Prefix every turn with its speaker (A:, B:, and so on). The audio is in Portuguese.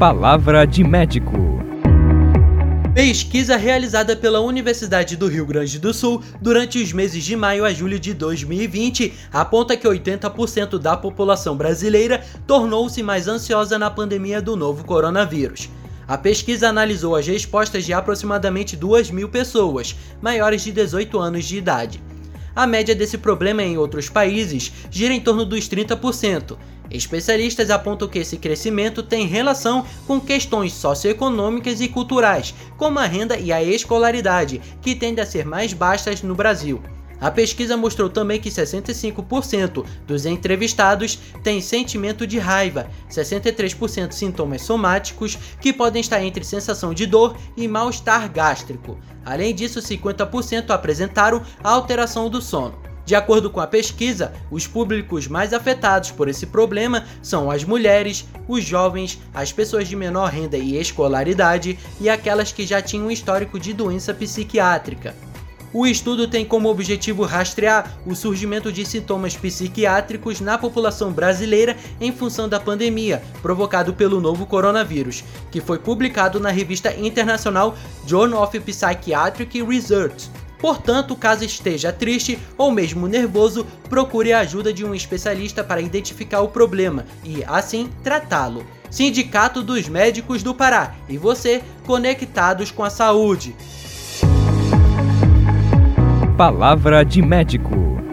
A: Palavra de médico.
B: Pesquisa realizada pela Universidade do Rio Grande do Sul durante os meses de maio a julho de 2020 aponta que 80% da população brasileira tornou-se mais ansiosa na pandemia do novo coronavírus. A pesquisa analisou as respostas de aproximadamente 2.000 pessoas, maiores de 18 anos de idade. A média desse problema em outros países gira em torno dos 30%. Especialistas apontam que esse crescimento tem relação com questões socioeconômicas e culturais, como a renda e a escolaridade, que tendem a ser mais baixas no Brasil. A pesquisa mostrou também que 65% dos entrevistados têm sentimento de raiva, 63% sintomas somáticos, que podem estar entre sensação de dor e mal-estar gástrico. Além disso, 50% apresentaram alteração do sono. De acordo com a pesquisa, os públicos mais afetados por esse problema são as mulheres, os jovens, as pessoas de menor renda e escolaridade e aquelas que já tinham um histórico de doença psiquiátrica. O estudo tem como objetivo rastrear o surgimento de sintomas psiquiátricos na população brasileira em função da pandemia provocado pelo novo coronavírus, que foi publicado na revista internacional Journal of Psychiatric Research. Portanto, caso esteja triste ou mesmo nervoso, procure a ajuda de um especialista para identificar o problema e, assim, tratá-lo. Sindicato dos Médicos do Pará e você, conectados com a saúde.
A: Palavra de médico.